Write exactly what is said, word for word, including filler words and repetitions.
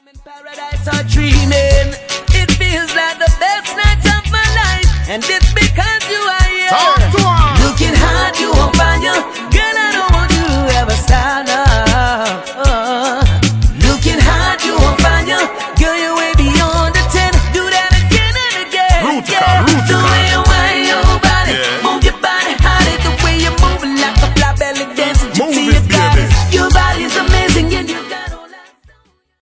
Paradise or dreaming, it feels like the best night of my life, and it's